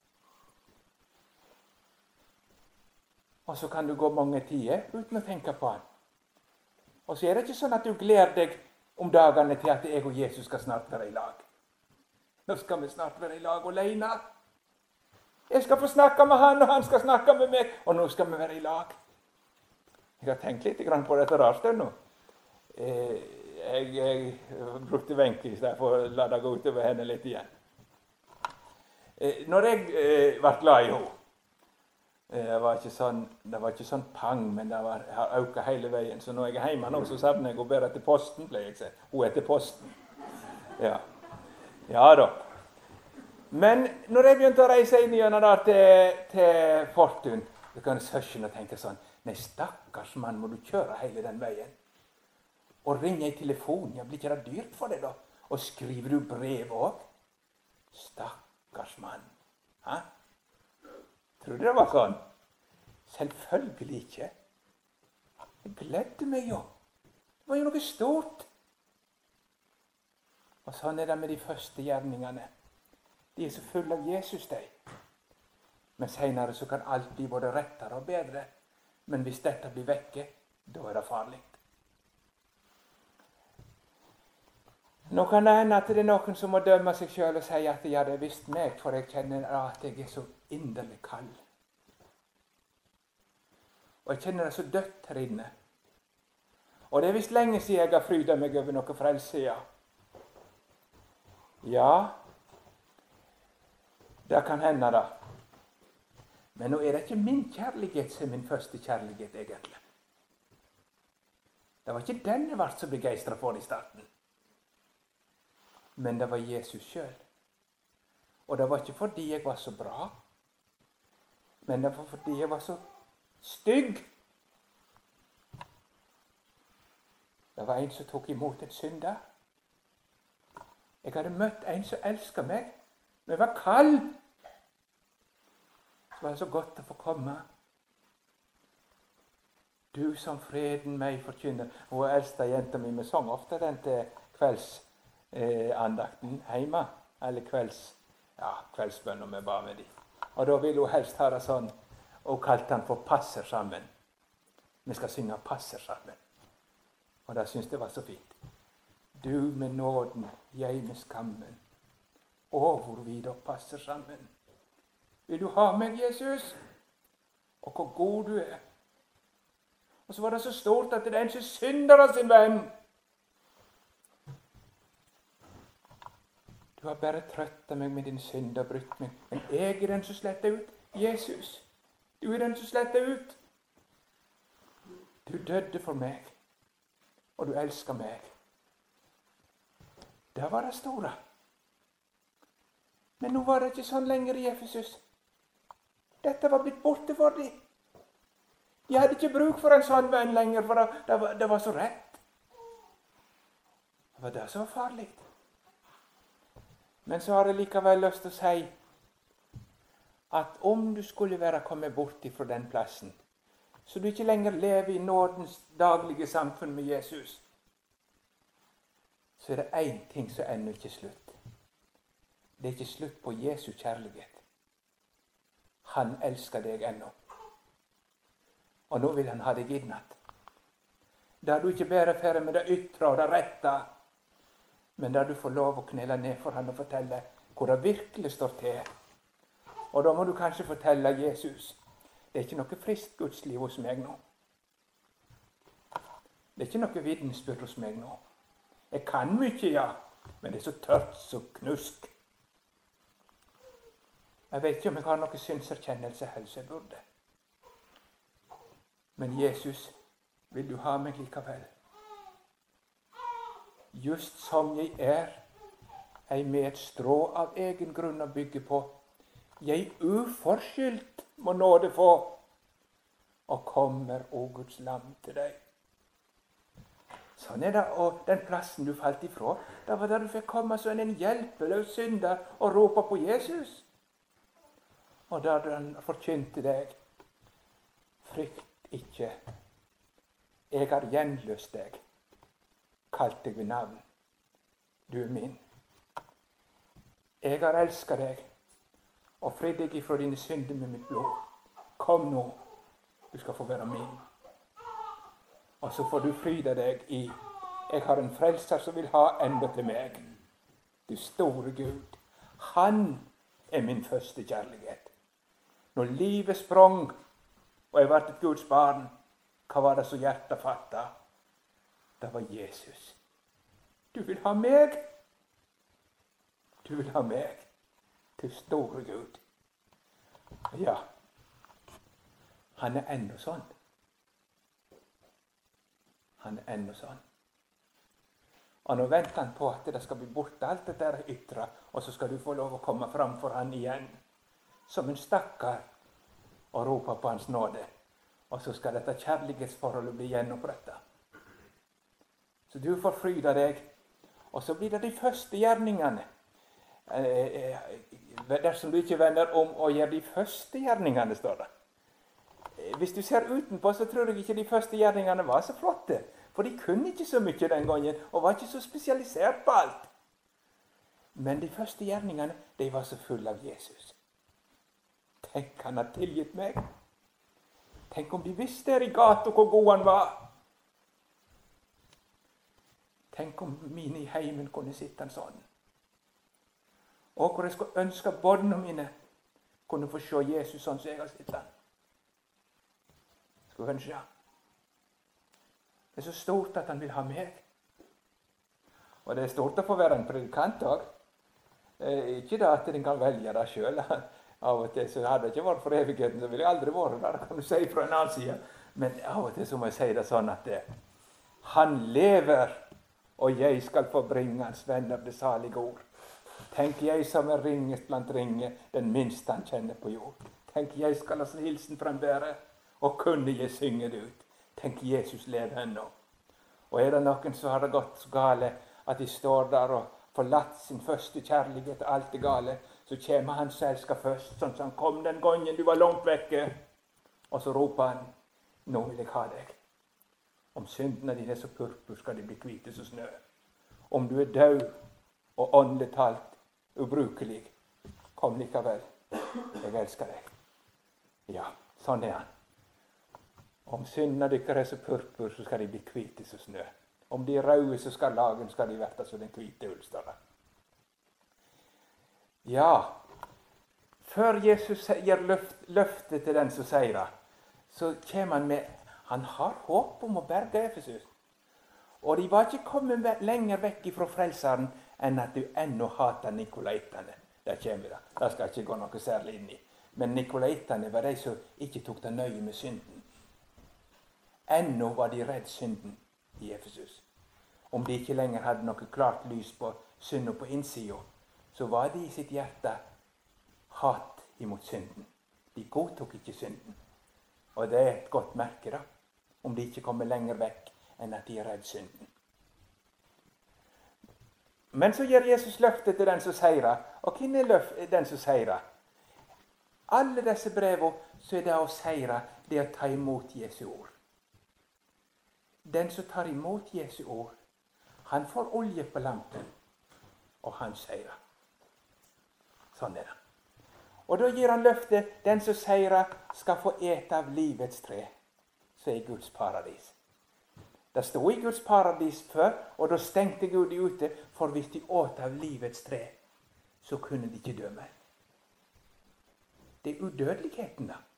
Og så kan du gå mange tider uten å tenke på han. Og så er det ikke sånn at du gleder deg om dagene til at jeg og Jesus skal snart være i lag. Nå skal vi snart være i lag alene. Jeg skal få snakke med han, og han skal snakke med meg, og nå skal vi være i lag. Jeg har tenkt litt på dette rart nå. Eh, jeg, jeg brukte Wenche i stedet for å la det gå utover henne litt igjen. Eh, når jeg eh, var glad i henne, eh, det var ikke sånn, det var ikke sånn pang, men det var, har økt hele veien. Så når jeg er hjemme nå, så savner jeg å bære til posten, pleier jeg å si. Hun er til posten. Ja, ja da. Men når jeg begynte å reise inn igjen da, til, til Fortun, så kan jeg søsken og tenke sånn, nei, stakkars mann, må du kjøre hele den veien? Og ringe i telefon, ja, blir ikke det dyrt for deg da? Og skriver du brev også? Stakkars mann. Hæ? Tror du det var sånn? Selvfølgelig ikke. Jeg gledde meg jo. Det var jo noe stort. Og sånn er det med de første gjerningene. De er så fulle av Jesus, de. Men senere så kan alt bli både rettere og bedre. Men hvis dette blir vekke, da er det farlig. Nå kan det hende at det er noen som må dømme seg selv og si at ja, det er visst meg, for jeg kjenner at jeg er så inderlig kald. Og jeg kjenner det så dødt her inne. Og det er visst lenge siden jeg har frydet meg over noe frelse, ja. Ja, det kan hende da. Men nå er det ikke min kjærlighet som er min første kjærlighet, egentlig. Det var ikke den jeg ble så begeistret for i starten. Men det var Jesus selv. Og det var ikke fordi jeg var så bra, men det var fordi jeg var så stygg. Det var en som tok imot en synder. Jeg hadde møtt en som elsket meg når jeg var kald. Så var det så godt å få komme. Du som freden meg forkynner. Hun eldste jenta mi, vi sang ofte den til kvelds Eh, andakten hjemme, eller kvelds, ja, kveldsbønn om jeg ba med dem. Og da ville hun helst ha det sånn, og kalte han for passer sammen. Vi skal synge passer sammen. Og det syntes jeg var så fint. Du med nåden, jeg med skammen. Å, hvor vi da passer sammen. Vil du ha meg, Jesus? Og hvor god du er. Og så var det så stort at det er en som synder av sin venn. Du har bare trøttet meg med din synd og brutt meg. Men jeg er den som sletter ut. Jesus, du er den som sletter ut. Du døde for meg, og du elsker meg. Det var det store. Men nå var det ikke sånn lenger i Efesus. Dette var blitt borte for dem. De hadde ikke bruk for en sånn venn lenger, for det, det, var, det var så rett. Det var det som var farlig. Men så har jeg likevel lyst til å si at om du skulle være kommet bort fra den plassen, så du ikke lenger lever i nådens daglige samfunn med Jesus, så er det én ting som ennå ikke er slutt. Det er ikke slutt på Jesu kjærlighet. Han elsker deg ennå. Og nå vil han ha deg innad. Der du ikke bare ferdig med det ytre og det rette, men der du får lov å knele ned for han og fortelle hvor det virkelig står til. Og da må du kanskje fortelle Jesus, det er ikke noe friskt gudsliv hos meg nå. Det er ikke noe vitnesbyrd hos meg nå. Jeg kan mye, ja, men det er så tørt, så knusk. Jeg vet ikke om jeg har noe synserkjennelse heller som jeg burde. Men Jesus, vil du ha meg likevel? Just som jeg er, ei med et strå av egen grunn å bygge på. Jeg uforskyldt må nåde få, og kommer, o Guds lam, til deg. Sånn er det, og den plassen du falt ifra, da var det du fikk komme som en hjelpeløs synder og rope på Jesus. Og da han forkynte deg, frykt ikke, jeg har gjenløst deg. kalt deg ved navn. Du er min. Jeg har elsket deg og fridd deg ifra dine synder med mitt blod. Kom nå, du skal få være min. Og så får du fryde deg i jeg har en frelser som vil ha enda til meg. Du store Gud. Han er min første kjærlighet. Når livet sprang, og jeg ble et Guds barn, hva var det så hjertet fattet? Det var Jesus. Du vil ha meg. Du vil ha meg. Du store Gud. Ja, han er enda sånn. Han er enda sånn. Og nå venter han på at det skal bli borte alt det der ytre, og så skal du få lov å komme fram for han igjen, som en stakkar, og rope på hans nåde. Og så skal dette kjærlighetsforholdet bli gjenopprettet. Så du får fryde deg, og så blir det de første gjerningene. Dersom du ikke vender om og gjør de første gjerningene, står det. Hvis du ser utenpå, så tror jeg ikke de første gjerningene var så flotte. For de kunne ikke så mye den gangen, og var ikke så spesialisert på alt. Men de første gjerningene, de var så fulle av Jesus. Tenk, han har tilgitt meg. Tenk om de visste her i gata hvor god han var. Tenk om mine i heimen kunne sitte en sånn. Og hvor jeg skulle ønske barna mine kunne få se Jesus sånn som jeg har sett han. Skulle ønske. Det er så stort at han vil ha meg. Og det er stort å få være en predikant også. Eh, ikke da at en kan velge det selv. Av og til så hadde det ikke vært for evigheten, så ville jeg aldri vært der, kan du si fra en annen side. Men av og til så må jeg si det sånn at det, han lever, og jeg skal få bringe hans venner det salige ord. Tenk jeg som er ringest blant ringe, den minste han kjenner på jord. Tenk jeg skal ha hilsen frembære, og kunne jeg synge det ut. Tenk Jesus lever ennå. Og er det noen som har det gått så gale, at de står der og forlatt sin første kjærlighet, og alt er gale, så kommer han selskap først, sånn som han kom den gangen du var langt vekke. Og så roper han, nå vil jeg ha deg. Om syndene dine er så purpur, skal de bli hvite som snø. Om du er død og åndelig talt ubrukelig, kom likevel. Jeg elsker deg. Ja, sånn er han. Om syndene dykker er så purpur, så skal de bli hvite som snø. Om de er røde, så skal lagen skal de verte som den hvite ullstøvlen. Ja, før Jesus gir løft, løftet til den som sier det, så kommer han med, han har håp om å berge Efesus. Og de var ikke kommet lenger vekk fra frelseren enn at du ennå hater nikolaitene. Der kommer det. Det skal ikke gå noe særlig inn i. Men nikolaitene var de som ikke tok det nøye med synden. Ennå var de redd synden i Efesus. Om de ikke lenger hadde noe klart lys på synden på innsiden, så var de i sitt hjerte hat imot synden. De godtok ikke synden. Og det er et godt merke da, om de ikke kommer lenger vekk enn at de er redd synden. Men så gjør Jesus løftet til den som seirer. Og hvem er løf, den som seirer? Alle disse brevene, så er det å seire, det å ta imot Jesu ord. Den som tar imot Jesu ord, han får olje på lampen, og han seirer. Sånn er det. Og da gir han løftet, den som seirer skal få ete av livets tre, så er Guds paradis. Det stod i Guds paradis før, og da stengte Gud de ute, for hvis de åt av livets tre, så kunne de ikke dø mer. Det er udødeligheten da.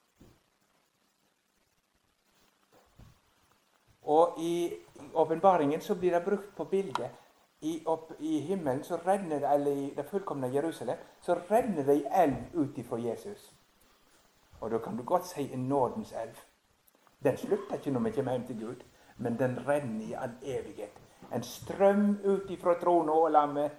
Og i åpenbaringen så blir det brukt på bildet. I, opp, I himmelen så renner det, eller i det fullkomne Jerusalem, så renner det i elv ut ifra Jesus. Og da kan du godt si en nådens elv. Den slutter ikke når vi kommer hjem til Gud, men den renner i all evighet. En strøm ut ifra tronen og lammet.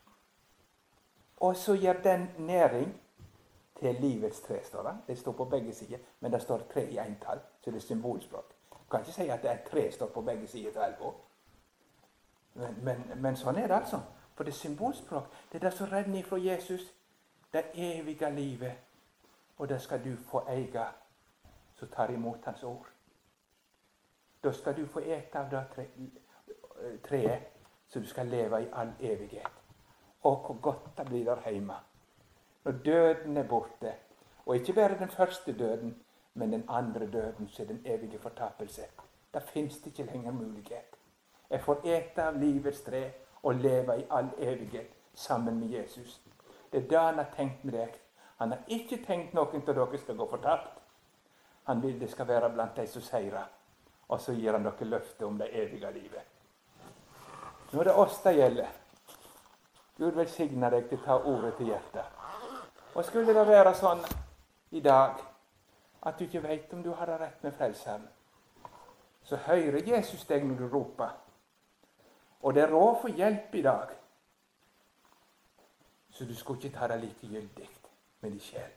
Og så gjør den næring til livets tre, står det. Det står på begge sider, men det står tre i entall, så det er symbolspråk. Du kan ikke si at det er tre står på begge sider til elva. Men, men, men sånn er det altså. For det er symbolspråk. Det er det som renner fra Jesus. Det evige livet. Og det skal du få eie, som tar imot hans ord. Da skal du få ete av det tre, treet så du skal leve i all evighet. Og hvor godt det blir der hjemme. Når døden er borte, og ikke bare den første døden, men den andre døden, så er den evige fortapelse. Da finnes det ikke lenger mulighet. Jeg får ete av livets tre og leve i all evighet sammen med Jesus. Det er det han har tenkt med deg. Han har ikke tenkt noen til dere skal gå fortapt. Han vil det skal være blant de som seirer. Og så gir han dere løfte om det evige livet. Nå er det oss det gjelder. Gud velsigne deg til å ta ordet til hjertet. Og skulle det være sånn i dag at du ikke vet om du har det rett med frelseren, så hører Jesus deg når du roper. Og det er råd for hjelp i dag. Så du skulle ikke ta det likegyldig med din sjel.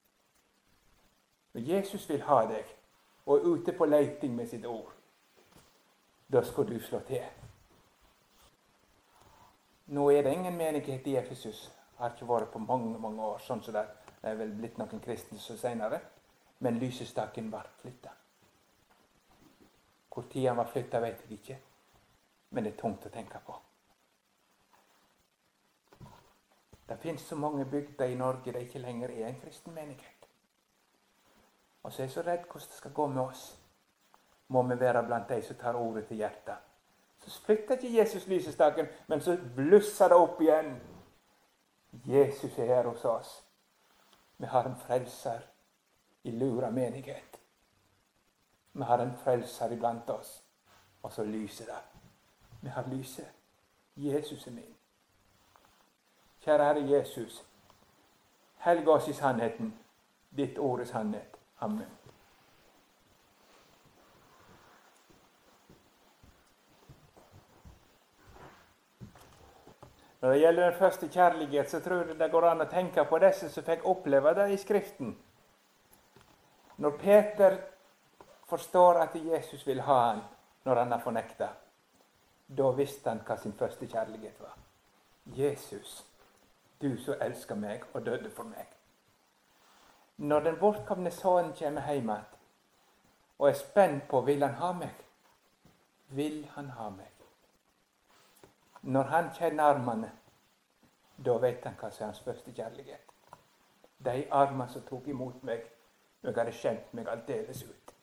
Når Jesus vil ha deg, og er ute på leiting med sitt ord, da skal du slå til. Nå er det ingen menighet i Efesus. Har ikke vært på mange, mange år, sånn som det er vel blitt noen kristne så senere. Men lysestaken var flyttet. Hvor tiden var flyttet vet jeg ikke, men det er tungt å tenke på. Det finnes så mange bygder i Norge det ikke lenger er en kristen menighet. Og så er jeg så redd hvordan det skal gå med oss. Må vi være blant de som tar ordet til hjertet. Så flytter ikke Jesus lysestaken, men så blusser det opp igjen. Jesus er her hos oss. Vi har en frelser i Lura menighet. Vi har en frelser iblant oss. Og så lyser det. Vi har lyset. Jesus er min. Kjære Herre Jesus, helg oss i sannheten. Ditt ord er sannhet. Amen. Når det gjelder den første kjærlighet, så tror jeg det går an å tenke på disse som fikk oppleve det i Skriften. Når Peter forstår at Jesus vil ha han når han har fornektet, da visste han hva sin første kjærlighet var. Jesus, du som elsker meg og døde for meg. Når den bortkomne sønnen kommer hjem igjen, og er spent på vil han ha meg, vil han ha meg. Når han kjenner armene, da vet han hva som er hans første kjærlighet. De armene som tok imot meg, når jeg hadde kjent meg aldeles ut.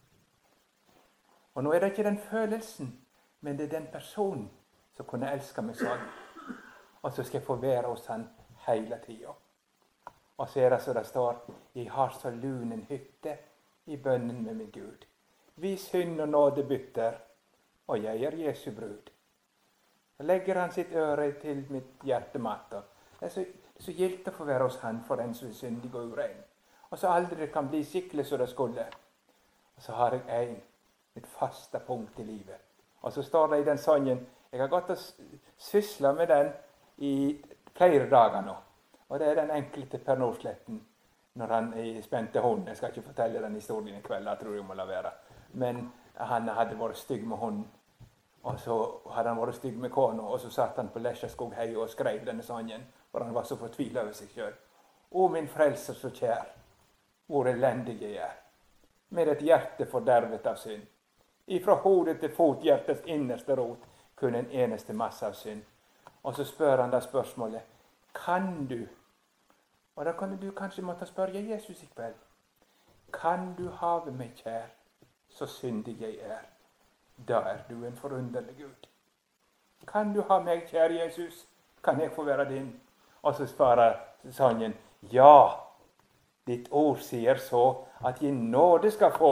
Og nå er det ikke den følelsen, men det er den personen som kunne elske meg sånn. Og så skal jeg få være hos han hele tiden. Og så er det så det står, jeg har så lunen hytte i bønnen med min Gud. Vi synd og nåde bytter, og jeg er Jesu brud. Så legger han sitt øre til mitt hjertemat. Det er så, så gildt å få være hos han for den som er syndig og urein. Og så aldri det kan bli skikkelig som det skulle. Og så har jeg en, mitt faste punkt i livet. Og så står det i den sangen, jeg har gått og syslet med den i flere dager nå. Og det er den enkelte Per Nordsletten, når han spente hunden. Jeg skal ikke fortelle den historien i kveld, jeg tror jeg må la være. Men han hadde vært stygg med hunden. Og så hadde han vært stygg med kona, og så satt han på Lesjaskog hei og skrev denne sangen, for han var så fortvilet over seg selv. Å, min frelser så kjær, hvor elendig jeg er, med et hjerte fordervet av synd. Ifra hodet til fot, hjertets innerste rot, kun en eneste masse av synd. Og så spør han da spørsmålet, kan du, og da kan du kanskje måtte spørre Jesus i kveld, kan du have meg kjær, så syndig jeg er? Da er du en forunderlig Gud. Kan du ha meg kjær, Jesus? Kan jeg få være din? Og så svarer sangen, ja, ditt ord sier så, at jeg nåde skal få,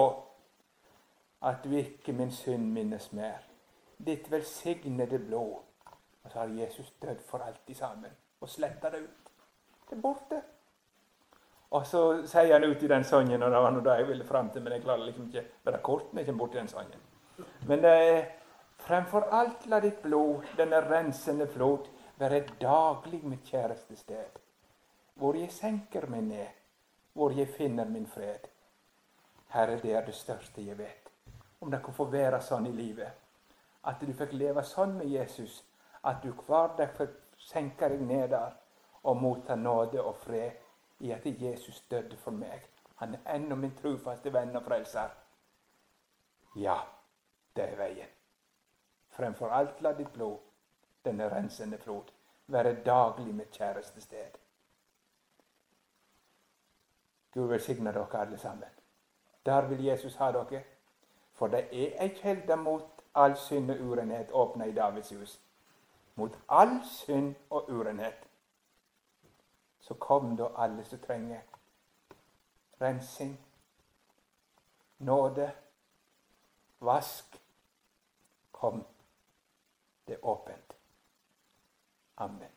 at du ikke min synd minnes mer. Ditt velsignede blod. Og så har Jesus dødd for alltid sammen, og sletter det ut. Det er borte. Og så sier han ut i den sangen, og det var noe da jeg ville frem til, men jeg klarer liksom ikke, være kort når jeg kommer bort i den sangen. Men eh, fremfor alt la ditt blod, denne rensende flod, være daglig mitt kjæreste sted, hvor jeg senker meg ned, hvor jeg finner min fred. Herre, det er det største jeg vet. Om det kan få være sånn i livet, at du fikk leve sånn med Jesus, at du hver dag fikk senke deg ned der, og motta nåde og fred, i at Jesus døde for meg. Han er ennå min trofaste venn og frelser. Ja, det er veien. Fremfor alt la ditt blod, denne rensende flod. Være daglig mitt kjæreste sted. Gud velsigne dere alle sammen. Der vil Jesus ha dere. For det er ei kjelde mot all synd og urenhet åpna i Davids hus. Mot all synd og urenhet. Så kom da alle som trenger rensing, nåde, vask. Kom, det er åpent. Amen.